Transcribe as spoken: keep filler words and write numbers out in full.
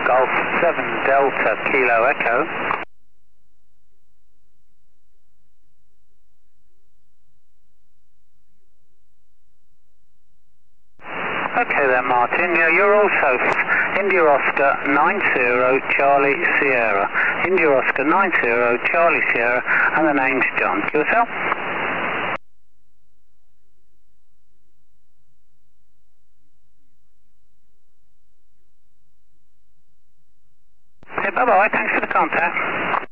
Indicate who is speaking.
Speaker 1: Golf seven Delta Kilo Echo. Okay then, Martin, yeah, you're also India Oscar nine zero Charlie Sierra. India Oscar nine zero Charlie Sierra, and the name's John. Q S L? Okay, bye-bye, thanks for the contact.